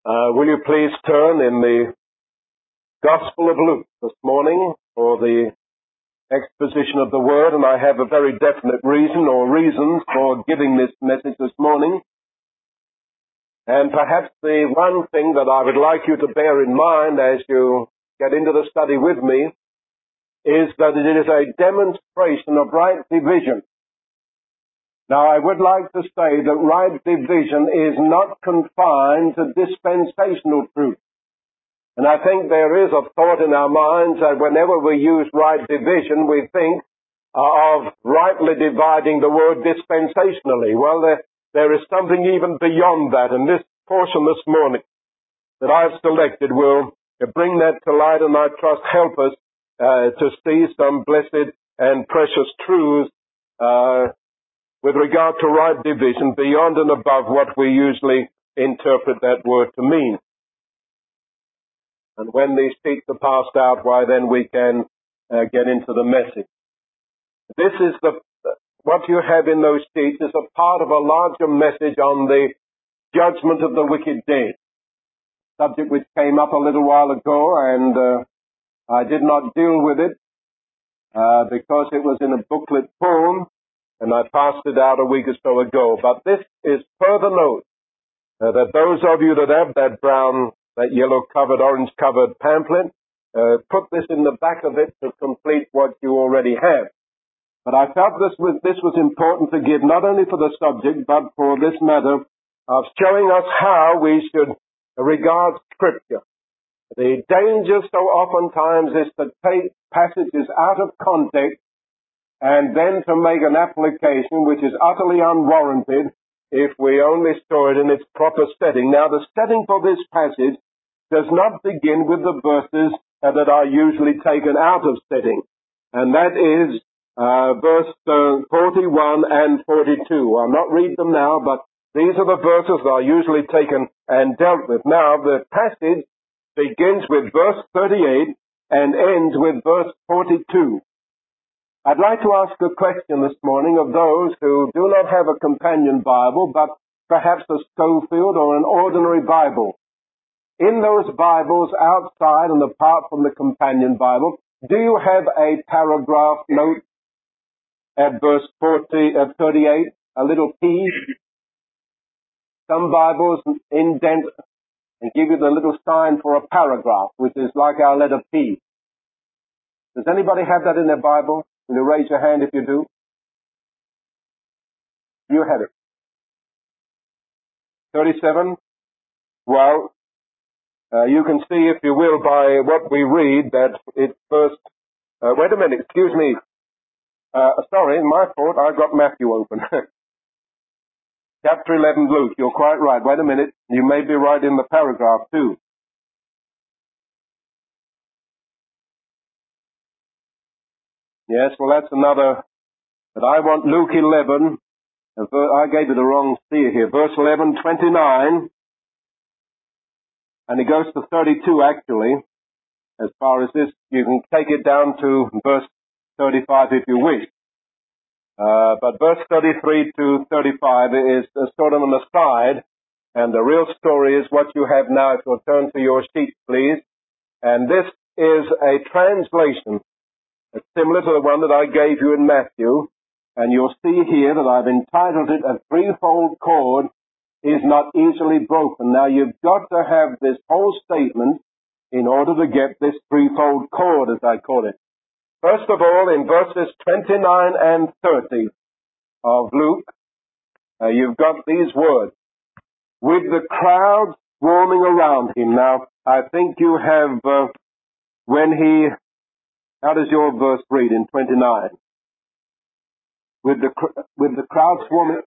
Will you please turn in the Gospel of Luke this morning for the exposition of the Word, and I have a very definite reason or reasons for giving this message this morning. And perhaps the one thing that I would like you to bear in mind as you get into the study with me is that it is a demonstration of right division. Now, I would like to say that right division is not confined to dispensational truth. And I think there is a thought in our minds that whenever we use right division, we think of rightly dividing the word dispensationally. Well, there is something even beyond that, and this portion this morning that I've selected will bring that to light, and I trust help us to see some blessed and precious truths with regard to right division beyond and above what we usually interpret that word to mean. And when these sheets are passed out, why then we can get into the message. This is what you have in those sheets is a part of a larger message on the judgment of the wicked dead. Subject which came up a little while ago, and I did not deal with it because it was in a booklet form, and I passed it out a week or so ago. But this is further note that those of you that have that brown, that yellow-covered, orange-covered pamphlet, put this in the back of it to complete what you already have. But I felt this was important to give not only for the subject, but for this matter of showing us how we should regard Scripture. The danger so oftentimes is to take passages out of context and then to make an application which is utterly unwarranted if we only store it in its proper setting. Now, the setting for this passage does not begin with the verses that are usually taken out of setting, and that is verse 41 and 42. I'll not read them now, but these are the verses that are usually taken and dealt with. Now, the passage begins with verse 38 and ends with verse 42. I'd like to ask a question this morning of those who do not have a companion Bible, but perhaps a Schofield or an ordinary Bible. In those Bibles, outside and apart from the companion Bible, do you have a paragraph note at verse 38, a little P? Some Bibles indent and give you the little sign for a paragraph, which is like our letter P. Does anybody have that in their Bible? Will you raise your hand if you do? You have it. 37? Well, you can see, if you will, by what we read, that it first... wait a minute, excuse me. Sorry, my fault, I got Matthew open. Chapter 11, Luke, you're quite right. Wait a minute, you may be right in the paragraph too. Yes, well, that's another, but I want Luke 11, I gave you the wrong C here, verse 11, 29, and it goes to 32 actually, as far as this, you can take it down to verse 35 if you wish. But verse 33 to 35 is sort of an aside, and the real story is what you have now. If you'll turn to your sheet, please. And this is a translation. It's similar to the one that I gave you in Matthew, and you'll see here that I've entitled it, "A Threefold Cord is Not Easily Broken." Now, you've got to have this whole statement in order to get this threefold cord, as I call it. First of all, in verses 29 and 30 of Luke, you've got these words, "With the crowd swarming around him." Now, I think you have, how does your verse read in 29? With the crowd swarming.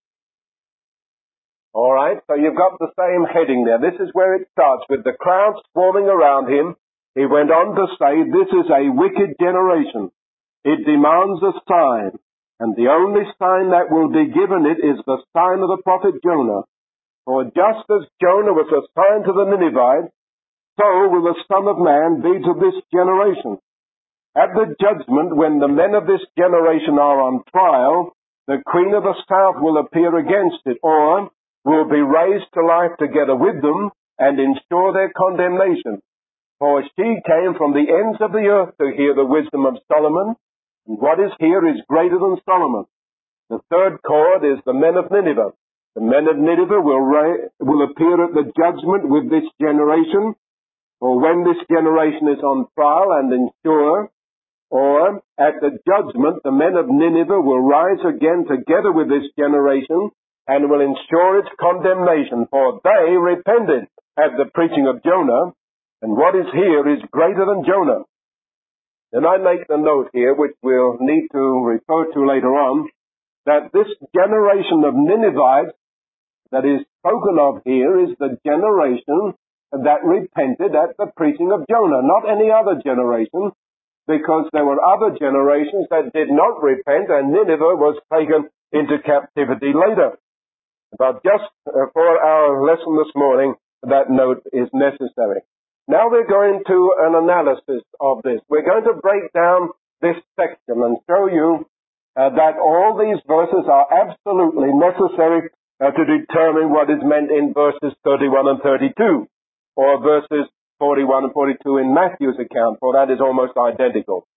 All right, so you've got the same heading there. This is where it starts. With the crowd swarming around him, he went on to say, "This is a wicked generation. It demands a sign, and the only sign that will be given it is the sign of the prophet Jonah. For just as Jonah was a sign to the Ninevites, so will the Son of Man be to this generation. At the judgment, when the men of this generation are on trial, the queen of the south will appear against it, or will be raised to life together with them, and ensure their condemnation. For she came from the ends of the earth to hear the wisdom of Solomon, and what is here is greater than Solomon. The third chord is the men of Nineveh. The men of Nineveh will appear at the judgment with this generation, or when this generation is on trial and ensure, or at the judgment the men of Nineveh will rise again together with this generation and will ensure its condemnation, for they repented at the preaching of Jonah, and what is here is greater than Jonah. Then I make the note here, which we'll need to refer to later on, that this generation of Ninevites that is spoken of here is the generation that repented at the preaching of Jonah, not any other generation, because there were other generations that did not repent, and Nineveh was taken into captivity later. But just for our lesson this morning, that note is necessary. Now we're going to an analysis of this. We're going to break down this section and show you that all these verses are absolutely necessary to determine what is meant in verses 31 and 32, or verses 41 and 42 in Matthew's account, for that is almost identical.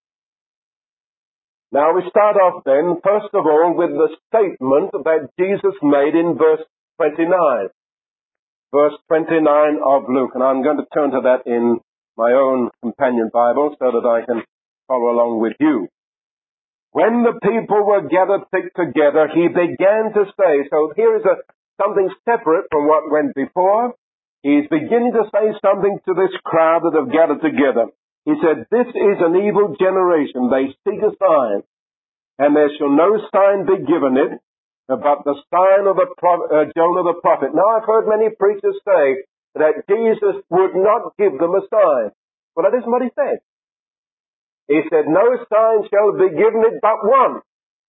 Now we start off then, first of all, with the statement that Jesus made in verse 29. Verse 29 of Luke, and I'm going to turn to that in my own companion Bible so that I can follow along with you. When the people were gathered thick together, he began to say, so here is something separate from what went before. He's beginning to say something to this crowd that have gathered together. He said, this is an evil generation. They seek a sign, and there shall no sign be given it, but the sign of Jonah the prophet. Now I've heard many preachers say that Jesus would not give them a sign. Well, that isn't what he said. He said, no sign shall be given it but one.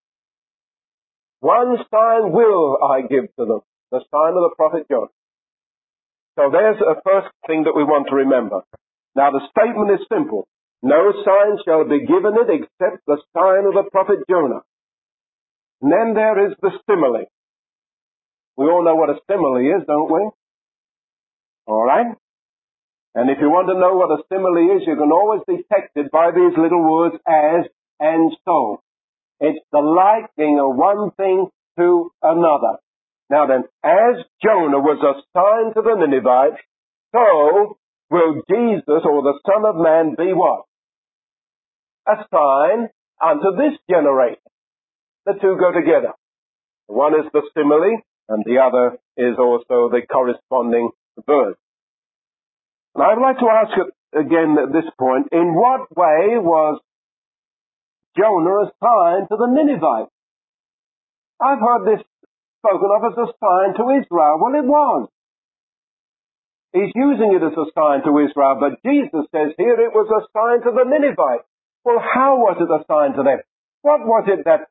One sign will I give to them, the sign of the prophet Jonah. So there's a first thing that we want to remember. Now the statement is simple. No sign shall be given it except the sign of the prophet Jonah. And then there is the simile. We all know what a simile is, don't we? All right? And if you want to know what a simile is, you can always detect it by these little words, as and so. It's the likening of one thing to another. Now then, as Jonah was a sign to the Ninevites, so will Jesus, or the Son of Man, be what? A sign unto this generation. The two go together. One is the simile, and the other is also the corresponding verse. And I'd like to ask again at this point, in what way was Jonah a sign to the Ninevites? I've heard this spoken of as a sign to Israel. Well, it was. He's using it as a sign to Israel, but Jesus says here it was a sign to the Ninevites. Well, how was it a sign to them? What was it that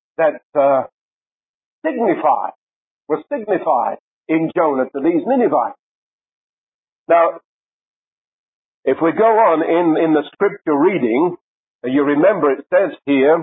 was signified in Jonah to these Ninevites? Now, if we go on in the scripture reading, you remember it says here,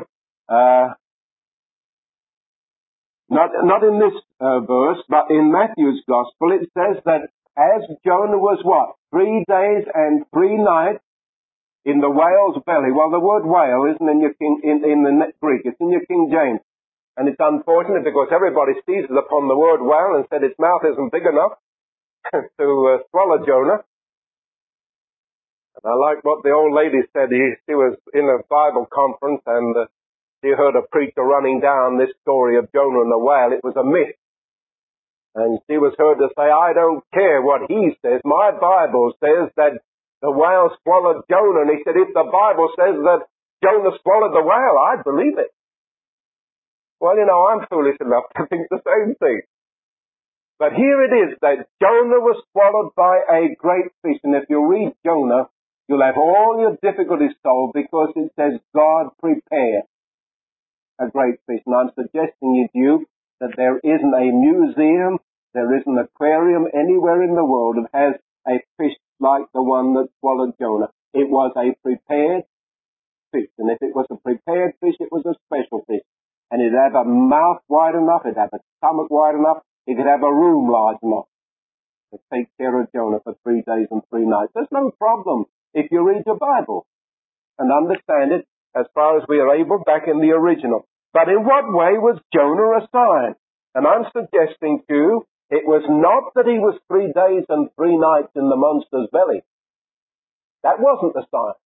not in this verse, but in Matthew's gospel, it says that as Jonah was what? 3 days and 3 nights in the whale's belly. Well, the word whale isn't in the Greek, it's in your King James. And it's unfortunate because everybody seizes upon the word whale and said its mouth isn't big enough to swallow Jonah. And I like what the old lady said. She was in a Bible conference and she heard a preacher running down this story of Jonah and the whale. It was a myth. And she was heard to say, I don't care what he says. My Bible says that the whale swallowed Jonah. And he said, if the Bible says that Jonah swallowed the whale, I believe it. Well, you know, I'm foolish enough to think the same thing. But here it is that Jonah was swallowed by a great fish. And if you read Jonah, you'll have all your difficulties solved because it says God prepared a great fish. And I'm suggesting to you that there isn't a museum, there isn't an aquarium anywhere in the world that has a fish like the one that swallowed Jonah. It was a prepared fish. And if it was a prepared fish, it was a special fish. And it'd have a mouth wide enough, it'd have a stomach wide enough, it could have a room large enough. to take care of Jonah for 3 days and 3 nights. There's no problem if you read your Bible and understand it as far as we are able back in the original. But in what way was Jonah a sign? And I'm suggesting to you, it was not that he was 3 days and 3 nights in the monster's belly. That wasn't the sign.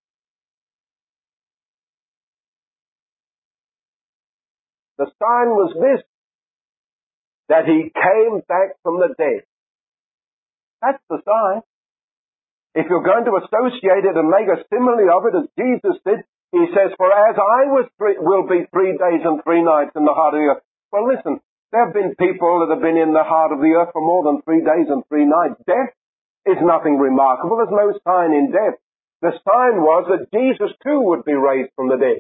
The sign was this, that he came back from the dead. That's the sign. If you're going to associate it and make a simile of it as Jesus did, he says, for as I will be 3 days and 3 nights in the heart of the earth. Well, listen, there have been people that have been in the heart of the earth for more than 3 days and 3 nights. Death is nothing remarkable. There's no sign in death. The sign was that Jesus too would be raised from the dead.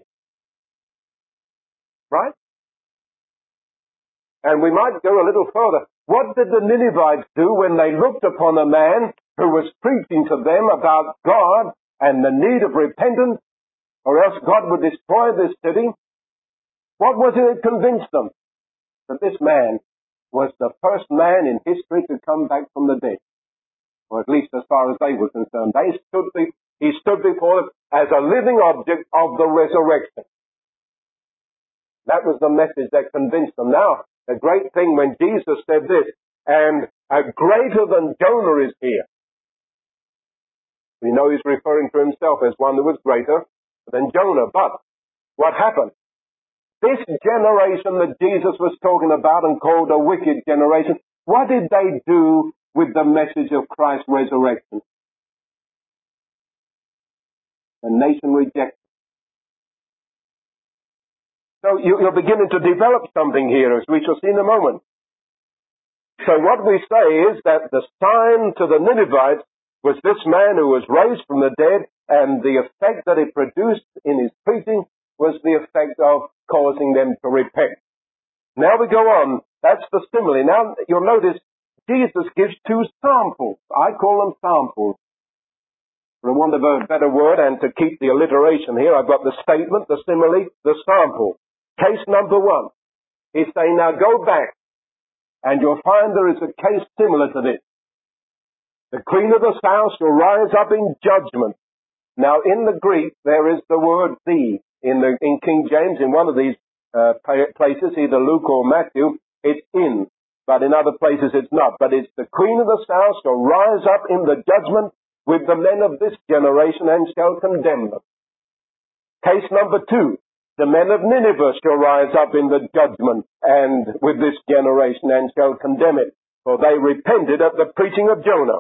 Right? And we might go a little further. What did the Ninevites do when they looked upon a man who was preaching to them about God and the need of repentance, or else God would destroy this city? What was it that convinced them? That this man was the first man in history to come back from the dead. Or at least as far as they were concerned. He stood before them as a living object of the resurrection. That was the message that convinced them. Now, the great thing when Jesus said this, and a greater than Jonah is here. We know he's referring to himself as one who was greater than Jonah. But what happened? This generation that Jesus was talking about and called a wicked generation, what did they do with the message of Christ's resurrection? The nation rejected. So you're beginning to develop something here, as we shall see in a moment. So what we say is that the sign to the Ninevites was this man who was raised from the dead, and the effect that it produced in his preaching was the effect of causing them to repent. Now we go on. That's the simile. Now you'll notice Jesus gives 2 samples. I call them samples. For want of a better word, and to keep the alliteration here, I've got the statement, the simile, the sample. Case number 1. He's saying, now go back, and you'll find there is a case similar to this. The queen of the south shall rise up in judgment. Now in the Greek, there is the word the. In King James, in one of these places, either Luke or Matthew, it's in. But in other places it's not. But it's the queen of the south shall rise up in the judgment with the men of this generation and shall condemn them. Case number 2. The men of Nineveh shall rise up in the judgment and with this generation and shall condemn it, for they repented at the preaching of Jonah.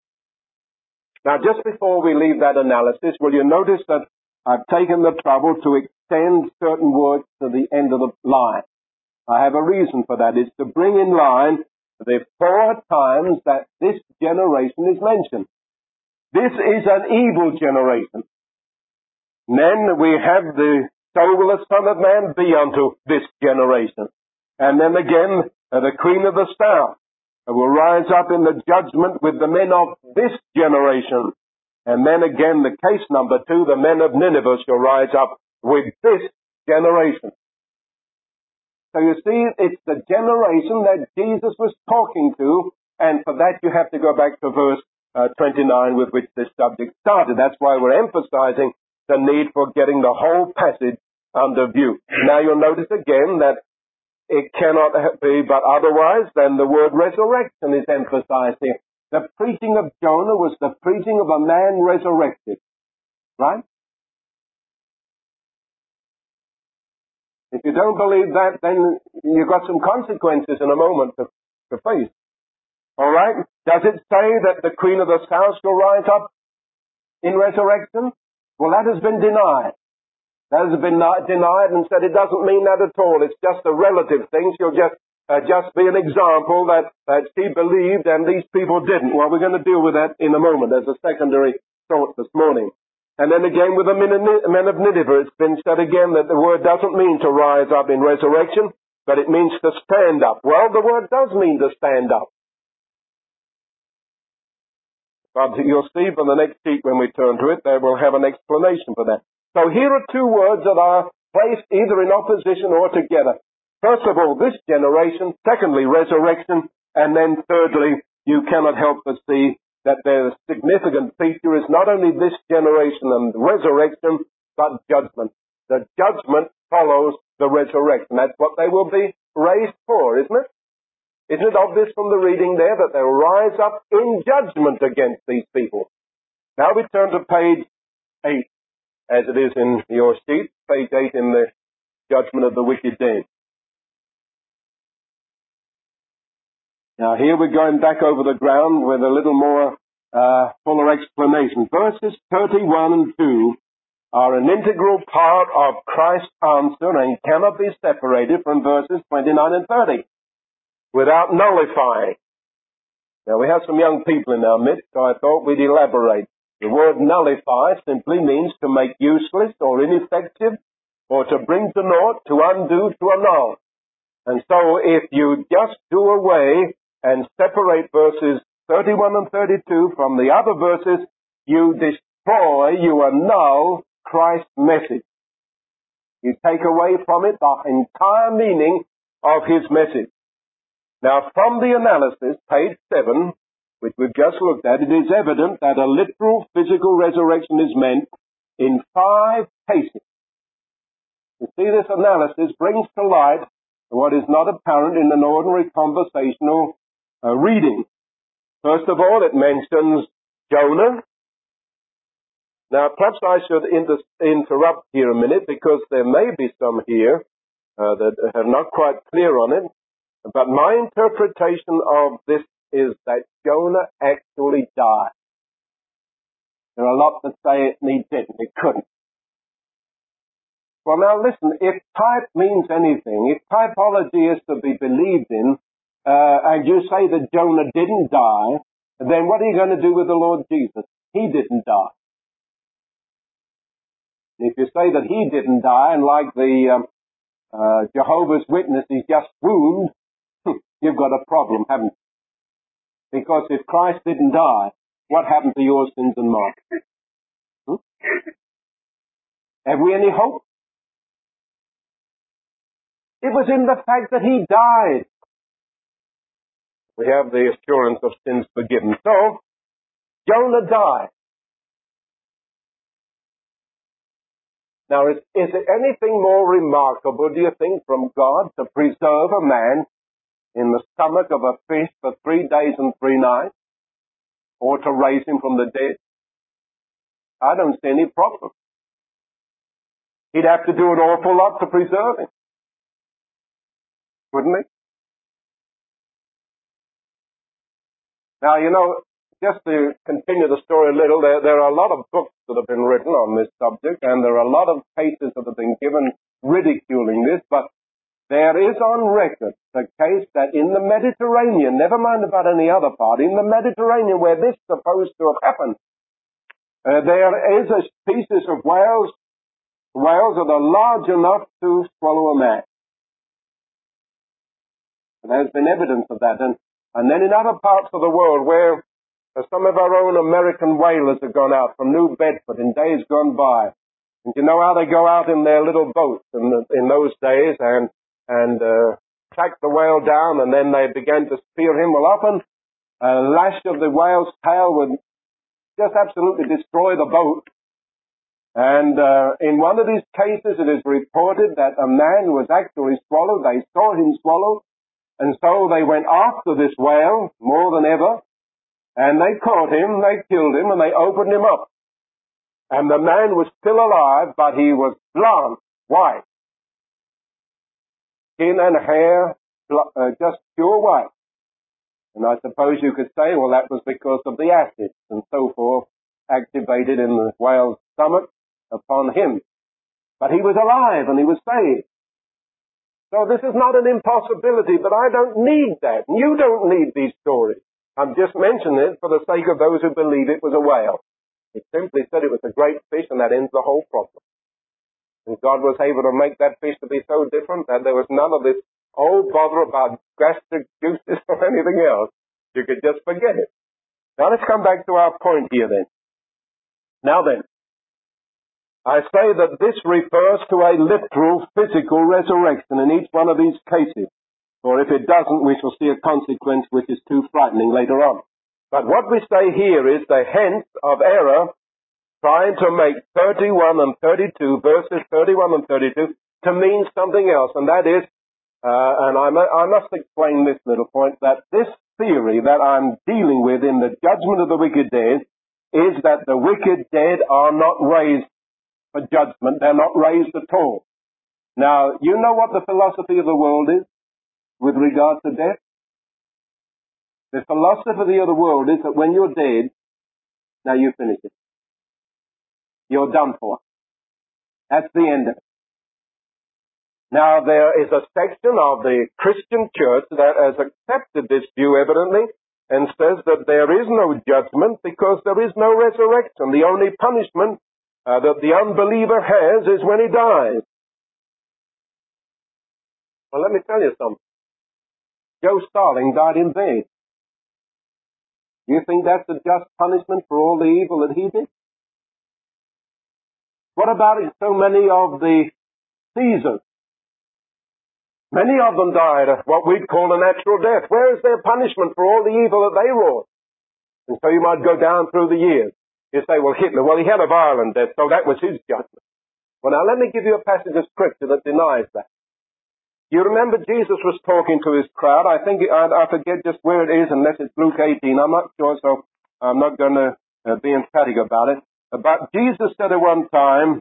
Now, just before we leave that analysis, will you notice that I've taken the trouble to extend certain words to the end of the line? I have a reason for that. It's to bring in line the 4 times that this generation is mentioned. This is an evil generation. Then we have so will the Son of Man be unto this generation. And then again, the Queen of the South will rise up in the judgment with the men of this generation. And then again, the case number 2, the men of Nineveh shall rise up with this generation. So you see, it's the generation that Jesus was talking to, and for that you have to go back to verse 29 with which this subject started. That's why we're emphasizing the need for getting the whole passage under view. Now you'll notice again that it cannot be but otherwise than the word resurrection is emphasized here. The preaching of Jonah was the preaching of a man resurrected. Right? If you don't believe that, then you've got some consequences in a moment to face. All right? Does it say that the Queen of the South shall rise up in resurrection? Well, that has been denied. That has been denied and said it doesn't mean that at all. It's just a relative thing. She'll just be an example that she believed and these people didn't. Well, we're going to deal with that in a moment as a secondary thought this morning. And then again with the men of Nineveh, it's been said again that the word doesn't mean to rise up in resurrection, but it means to stand up. Well, the word does mean to stand up. But you'll see from the next sheet when we turn to it, they will have an explanation for that. So here are 2 words that are placed either in opposition or together. First of all, this generation. Secondly, resurrection. And then thirdly, you cannot help but see that the significant feature is not only this generation and resurrection, but judgment. The judgment follows the resurrection. That's what they will be raised for, isn't it? Isn't it obvious from the reading there that they'll rise up in judgment against these people? Now we turn to page 8, as it is in your sheet, page 8 in the judgment of the wicked Dane. Now here we're going back over the ground with a little more fuller explanation. Verses 31 and 2 are an integral part of Christ's answer and cannot be separated from verses 29 and 30 without nullifying. Now we have some young people in our midst, so I thought we'd elaborate. The word nullify simply means to make useless or ineffective, or to bring to naught, to undo, to annul. And so if you just do away and separate verses 31 and 32 from the other verses, you destroy, you annul Christ's message. You take away from it the entire meaning of his message. Now, from the analysis, page 7, which we've just looked at, it is evident that a literal physical resurrection is meant in 5 cases. You see, this analysis brings to light what is not apparent in an ordinary conversational reading. First of all, it mentions Jonah. Now, perhaps I should interrupt here a minute, because there may be some here that are not quite clear on it. But my interpretation of this is that Jonah actually died. There are a lot that say he didn't, he couldn't. Well, now listen, if type means anything, if typology is to be believed in, and you say that Jonah didn't die, then what are you going to do with the Lord Jesus? He didn't die. If you say that he didn't die, and like the Jehovah's Witnesses just swooned, you've got a problem, haven't you? Because if Christ didn't die, what happened to your sins and mine? Have we any hope? It was in the fact that he died. We have the assurance of sins forgiven. So, Jonah died. Now, is it anything more remarkable, do you think, from God to preserve a man in the stomach of a fish for 3 days and 3 nights, or to raise him from the dead? I don't see any problem. He'd have to do an awful lot to preserve him, wouldn't he? Now, you know, just to continue the story a little, there are a lot of books that have been written on this subject, and there are a lot of cases that have been given ridiculing this, but there is on record the case that in the Mediterranean, never mind about any other part, in the Mediterranean where this is supposed to have happened, there is a species of whales that are large enough to swallow a man. And there's been evidence of that. And then in other parts of the world where some of our own American whalers have gone out from New Bedford in days gone by. And you know how they go out in their little boats in those days and track the whale down, and then they began to spear him. Well, often a lash of the whale's tail would just absolutely destroy the boat. And in one of these cases, it is reported that a man was actually swallowed. They saw him swallowed, and so they went after this whale more than ever, and they caught him, they killed him, and they opened him up. And the man was still alive, but he was blonde, white. Skin and hair, just pure white. And I suppose you could say, well, that was because of the acids and so forth activated in the whale's stomach upon him. But he was alive and he was saved. So this is not an impossibility, but I don't need that. You don't need these stories. I'm just mentioning it for the sake of those who believe it was a whale. It simply said it was a great fish, and that ends the whole problem. And God was able to make that fish to be so different that there was none of this old bother about gastric juices or anything else. You could just forget it. Now let's come back to our point here then. Now then, I say that this refers to a literal physical resurrection in each one of these cases. or if it doesn't, we shall see a consequence which is too frightening later on. But what we say here is the hence of error trying to make 31 and 32, verses 31 and 32, to mean something else, and that is, and I must explain this little point, that this theory that I'm dealing with in the judgment of the wicked dead is that the wicked dead are not raised for judgment. They're not raised at all. Now, you know what the philosophy of the world is with regard to death? The philosophy of the world is that when you're dead, now you finish it. You're done for. That's the end of it. Now, there is a section of the Christian church that has accepted this view evidently and says that there is no judgment because there is no resurrection. The only punishment that the unbeliever has is when he dies. Well, let me tell you something. Joe Starling died in vain. You think that's a just punishment for all the evil that he did? What about so many of the Caesars? Many of them died of what we'd call a natural death. Where is their punishment for all the evil that they wrought? And so you might go down through the years. You say, well, Hitler, well, he had a violent death, so that was his judgment. Well, now let me give you a passage of scripture that denies that. You remember Jesus was talking to his crowd. I think, I forget just where it is, unless it's Luke 18. I'm not sure, so I'm not going to be emphatic about it. But Jesus said at one time,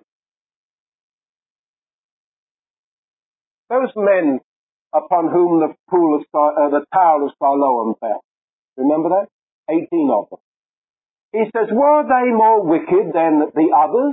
those men upon whom the tower of Siloam fell. Remember that? 18 of them. He says, were they more wicked than the others?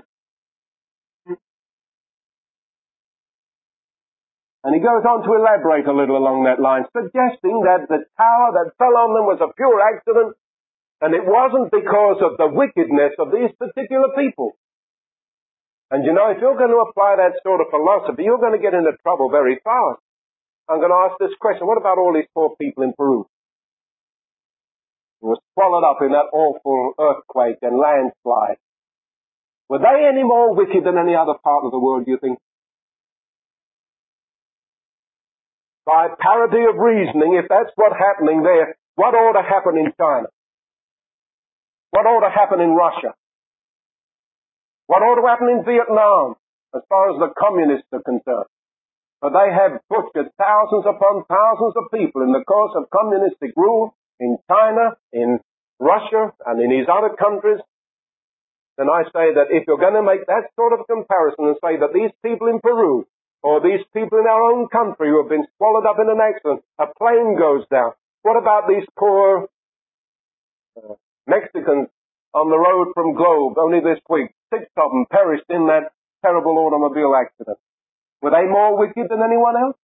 And he goes on to elaborate a little along that line, suggesting that the tower that fell on them was a pure accident, and it wasn't because of the wickedness of these particular people. And you know, if you're going to apply that sort of philosophy, you're going to get into trouble very fast. I'm going to ask this question. What about all these poor people in Peru who were swallowed up in that awful earthquake and landslide? Were they any more wicked than any other part of the world, do you think? By parity of reasoning, if that's what's happening there, what ought to happen in China? What ought to happen in Russia? What ought to happen in Vietnam, as far as the communists are concerned? For they have butchered thousands upon thousands of people in the course of communistic rule in China, in Russia, and in these other countries. Then I say that if you're going to make that sort of comparison and say that these people in Peru, or these people in our own country who have been swallowed up in an accident, a plane goes down. What about these poor Mexicans on the road from Globe only this week? 6 of them perished in that terrible automobile accident. Were they more wicked than anyone else?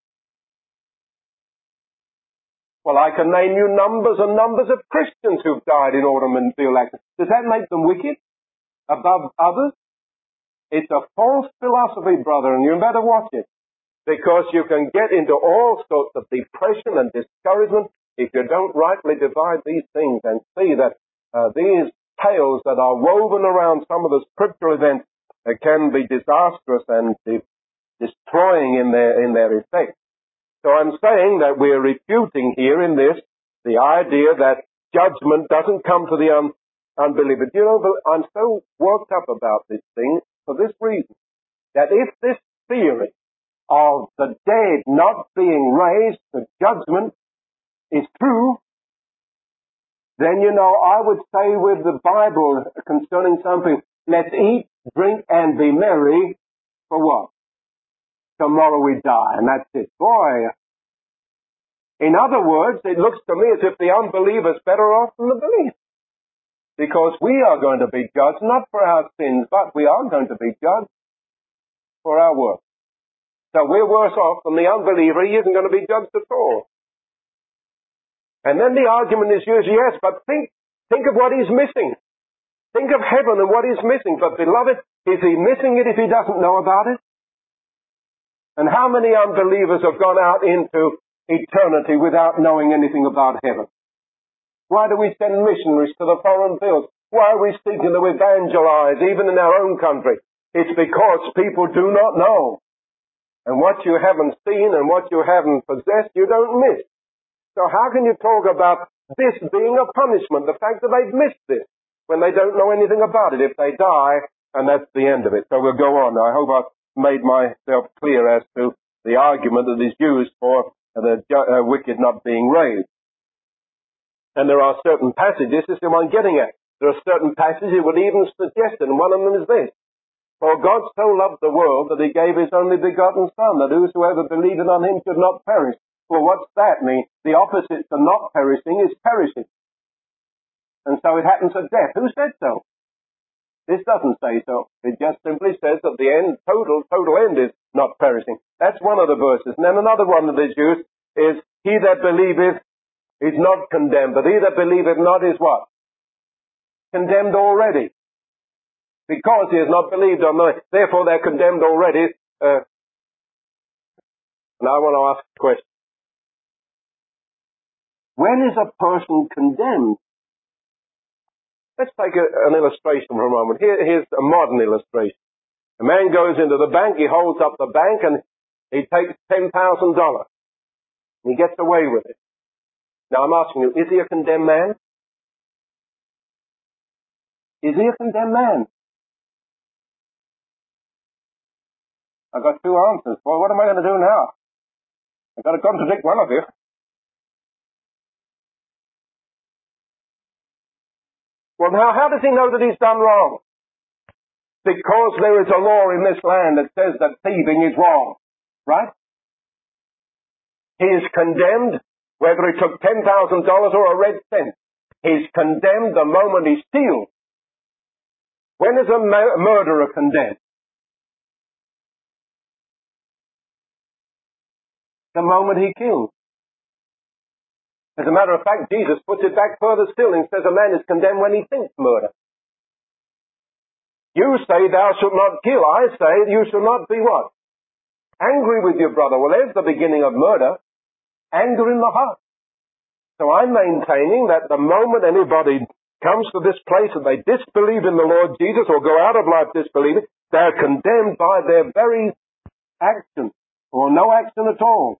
Well, I can name you numbers and numbers of Christians who've died in automobile accidents. Does that make them wicked above others? It's a false philosophy, brother, and you better watch it. Because you can get into all sorts of depression and discouragement if you don't rightly divide these things and see that these tales that are woven around some of the scriptural events can be disastrous and destroying in their effect. So I'm saying that we're refuting here in this the idea that judgment doesn't come to the unbeliever. You know, I'm so worked up about this thing for this reason, that if this theory of the dead not being raised to judgment is true, then, you know, I would say with the Bible concerning something, let's eat, drink, and be merry for what? Tomorrow we die, and that's it. Boy. In other words, it looks to me as if the unbeliever's better off than the believer. Because we are going to be judged, not for our sins, but we are going to be judged for our work. So we're worse off than the unbeliever. He isn't going to be judged at all. And then the argument is used, yes, but think of what he's missing. Think of heaven and what he's missing. But beloved, is he missing it if he doesn't know about it? And how many unbelievers have gone out into eternity without knowing anything about heaven? Why do we send missionaries to the foreign fields? Why are we seeking to evangelize even in our own country? It's because people do not know. And what you haven't seen and what you haven't possessed, you don't miss. So how can you talk about this being a punishment, the fact that they've missed this, when they don't know anything about it? If they die, and that's the end of it. So we'll go on. I hope I've made myself clear as to the argument that is used for the wicked not being raised. And there are certain passages, this is what I'm getting at. There are certain passages it would even suggest, and one of them is this. For God so loved the world that he gave his only begotten Son, that whosoever believeth on him should not perish. Well, what's that mean? The opposite to not perishing is perishing. And so it happens at death. Who said so? This doesn't say so. It just simply says that the end, total end is not perishing. That's one of the verses. And then another one that is used is, he that believeth is not condemned, but he that believeth not is what? Condemned already. Because he has not believed on me. Therefore they're condemned already. And I want to ask a question. When is a person condemned? Let's take an illustration for a moment. Here's a modern illustration. A man goes into the bank, he holds up the bank, and he takes $10,000. He gets away with it. Now I'm asking you, is he a condemned man? Is he a condemned man? I've got two answers. Well, what am I going to do now? I've got to contradict one of you. Well, now, how does he know that he's done wrong? Because there is a law in this land that says that thieving is wrong. Right? He is condemned whether he took $10,000 or a red cent. He's condemned the moment he steals. When is a murderer condemned? The moment he kills. As a matter of fact, Jesus puts it back further still and says a man is condemned when he thinks murder. You say thou shalt not kill. I say you shall not be what? Angry with your brother. Well, there's the beginning of murder. Anger in the heart. So I'm maintaining that the moment anybody comes to this place and they disbelieve in the Lord Jesus or go out of life disbelieving, they're condemned by their very action or no action at all.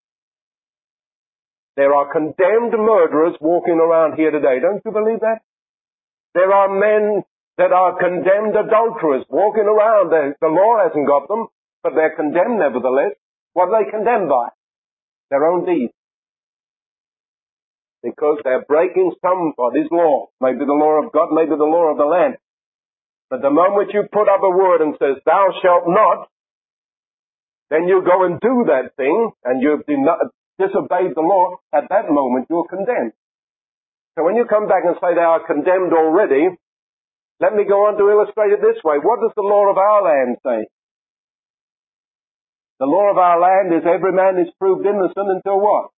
There are condemned murderers walking around here today. Don't you believe that? There are men that are condemned adulterers walking around. The law hasn't got them, but they're condemned nevertheless. What are they condemned by? Their own deeds. Because they're breaking somebody's law. Maybe the law of God, maybe the law of the land. But the moment you put up a word and says, thou shalt not, then you go and do that thing, and you've disobeyed the law, at that moment you're condemned. So when you come back and say they are condemned already, let me go on to illustrate it this way. What does the law of our land say? The law of our land is every man is proved innocent until what?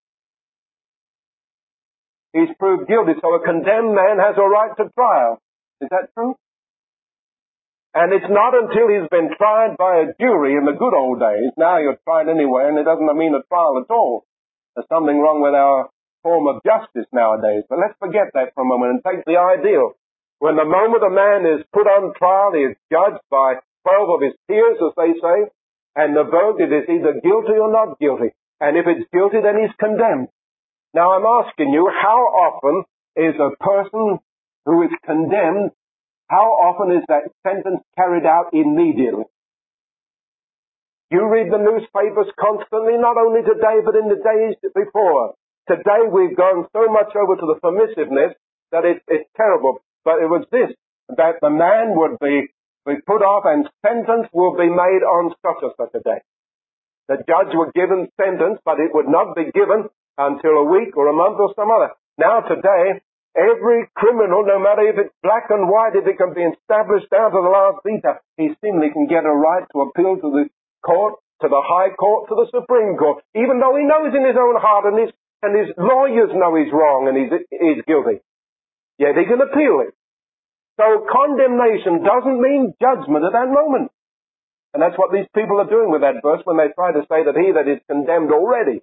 He's proved guilty. So a condemned man has a right to trial. Is that true? And it's not until he's been tried by a jury in the good old days. Now you're tried anyway, and it doesn't mean a trial at all. There's something wrong with our form of justice nowadays. But let's forget that for a moment and take the ideal. When the moment a man is put on trial, he is judged by 12 of his peers, as they say, and the verdict is either guilty or not guilty. And if it's guilty, then he's condemned. Now I'm asking you, how often is a person who is condemned, how often is that sentence carried out immediately? You read the newspapers constantly, not only today, but in the days before. Today we've gone so much over to the permissiveness that it's terrible. But it was this, that the man would be put off and sentence will be made on such and such a day. The judge would give him sentence, but it would not be given until a week or a month or some other. Now today, every criminal, no matter if it's black and white, if it can be established down to the last detail, he seemingly can get a right to appeal to the court, to the High Court, to the Supreme Court, even though he knows in his own heart and his lawyers know he's wrong and he's guilty. Yet he can appeal it. So condemnation doesn't mean judgment at that moment. And that's what these people are doing with that verse when they try to say that he that is condemned already.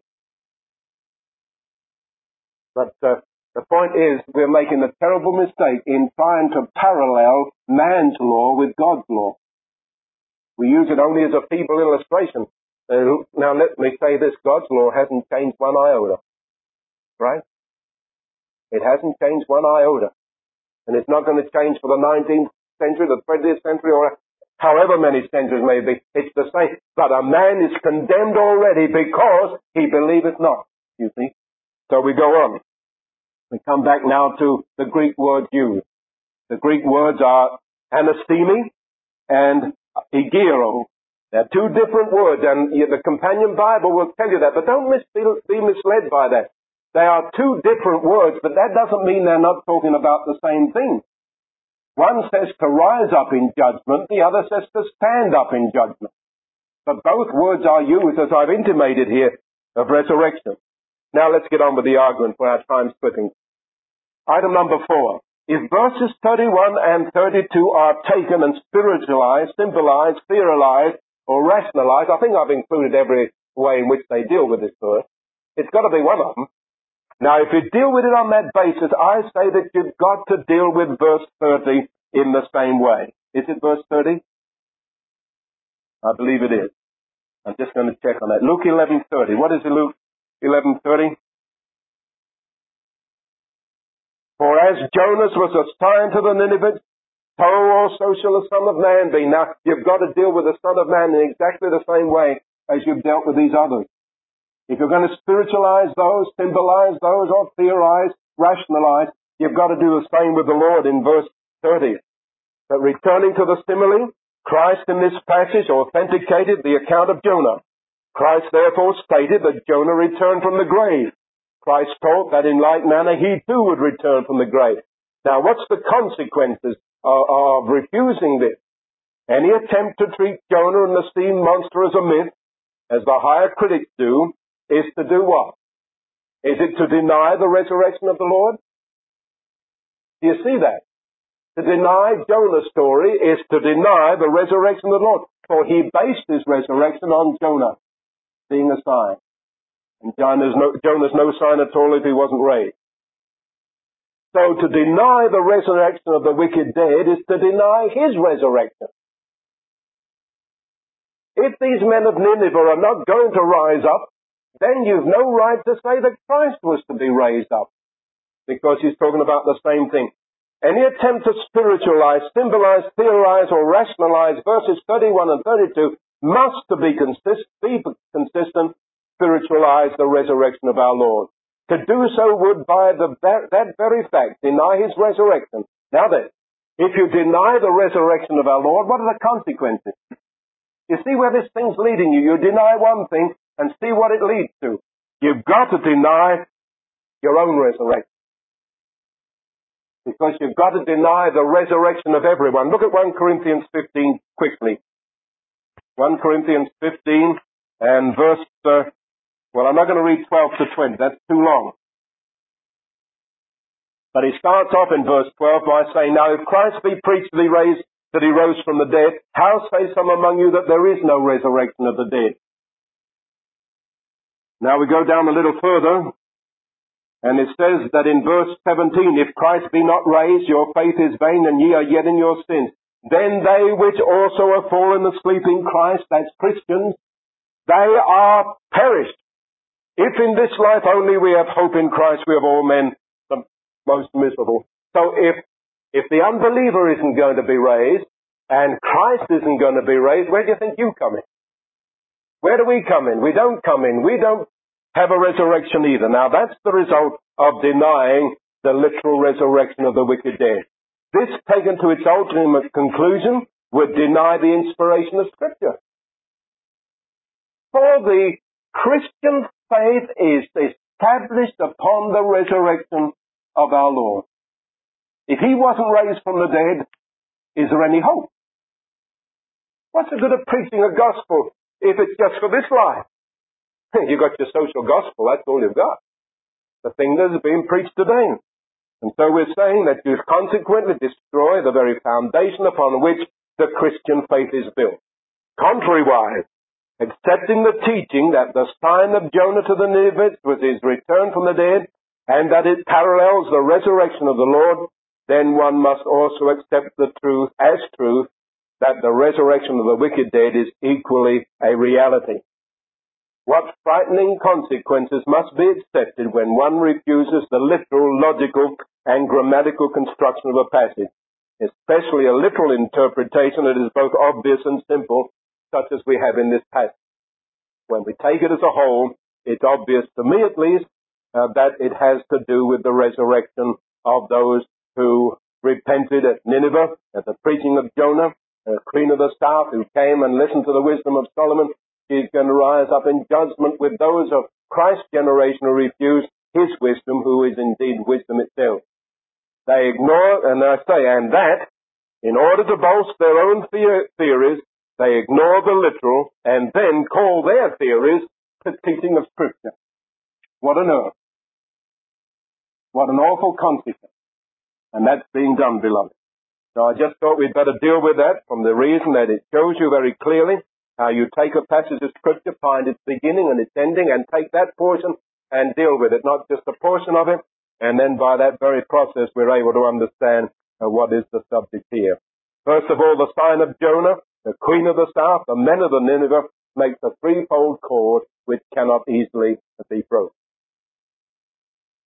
But the point is, we're making a terrible mistake in trying to parallel man's law with God's law. We use it only as a feeble illustration. Now let me say this, God's law hasn't changed one iota, right? It hasn't changed one iota. And it's not going to change for the 19th century, the 20th century, or however many centuries may be. It's the same. But a man is condemned already because he believeth not, you see. So we go on. We come back now to the Greek words used. The Greek words are anastemi and egero. They're two different words, and the companion Bible will tell you that, but don't be misled by that. They are two different words, but that doesn't mean they're not talking about the same thing. One says to rise up in judgment, the other says to stand up in judgment. But both words are used, as I've intimated here, of resurrection. Now let's get on with the argument for our time splitting. Item number 4. If verses 31 and 32 are taken and spiritualized, symbolized, theorized, or rationalized, I think I've included every way in which they deal with this verse. It's got to be one of them. Now, if you deal with it on that basis, I say that you've got to deal with verse 30 in the same way. Is it verse 30? I believe it is. I'm just going to check on that. Luke 11:30. What is it, Luke 11:30? For as Jonas was a sign to the Ninevites, so also shall the Son of Man be. Now, you've got to deal with the Son of Man in exactly the same way as you've dealt with these others. If you're going to spiritualize those, symbolize those, or theorize, rationalize, you've got to do the same with the Lord in verse 30. But returning to the simile, Christ in this passage authenticated the account of Jonah. Christ therefore stated that Jonah returned from the grave. Christ taught that in like manner he too would return from the grave. Now what's the consequences of refusing this? Any attempt to treat Jonah and the sea monster as a myth, as the higher critics do, is to do what? Is it to deny the resurrection of the Lord? Do you see that? To deny Jonah's story is to deny the resurrection of the Lord. For he based his resurrection on Jonah being a sign. And Jonah's no sign at all if he wasn't raised. So to deny the resurrection of the wicked dead is to deny his resurrection. If these men of Nineveh are not going to rise up, then you've no right to say that Christ was to be raised up, because he's talking about the same thing. Any attempt to spiritualize, symbolize, theorize, or rationalize verses 31 and 32 must to be consistent, spiritualize the resurrection of our Lord. To do so would, by that very fact, deny his resurrection. Now then, if you deny the resurrection of our Lord, what are the consequences? You see where this thing's leading you. You deny one thing and see what it leads to. You've got to deny your own resurrection. Because you've got to deny the resurrection of everyone. Look at 1 Corinthians 15 quickly. 1 Corinthians 15 and verse, I'm not going to read 12 to 20. That's too long. But he starts off in verse 12 by saying, Now if Christ be preached that he rose from the dead, how say some among you that there is no resurrection of the dead? Now we go down a little further, and it says that in verse 17, If Christ be not raised, your faith is vain, and ye are yet in your sins. Then they which also are fallen asleep in Christ, that's Christians, they are perished. If in this life only we have hope in Christ, we of all men the most miserable. So if the unbeliever isn't going to be raised, and Christ isn't going to be raised, where do you think you come in? Where do we come in? We don't come in. We don't have a resurrection either. Now that's the result of denying the literal resurrection of the wicked dead. This, taken to its ultimate conclusion, would deny the inspiration of Scripture. For the Christian faith is established upon the resurrection of our Lord. If he wasn't raised from the dead, is there any hope? What's the good of preaching a gospel if it's just for this life? You've got your social gospel, that's all you've got. The thing that is being preached today. And so we're saying that you consequently destroy the very foundation upon which the Christian faith is built. Contrariwise, accepting the teaching that the sign of Jonah to the Ninevites was his return from the dead, and that it parallels the resurrection of the Lord, then one must also accept the truth as truth that the resurrection of the wicked dead is equally a reality. What frightening consequences must be accepted when one refuses the literal, logical, and grammatical construction of a passage, especially a literal interpretation that is both obvious and simple, such as we have in this passage. When we take it as a whole, it's obvious, to me at least, that it has to do with the resurrection of those who repented at Nineveh, at the preaching of Jonah, the Queen of the South who came and listened to the wisdom of Solomon. She's going to rise up in judgment with those of Christ's generation who refuse his wisdom, who is indeed wisdom itself. They ignore, and I say, and that, in order to bolster their own theories, they ignore the literal and then call their theories the teaching of Scripture. What on earth? What an awful consequence. And that's being done, beloved. So I just thought we'd better deal with that from the reason that it shows you very clearly how you take a passage of Scripture, find its beginning and its ending, and take that portion and deal with it, not just a portion of it, and then by that very process we're able to understand what is the subject here. First of all, the sign of Jonah, the Queen of the South, the men of the Nineveh, makes a threefold cord which cannot easily be broken.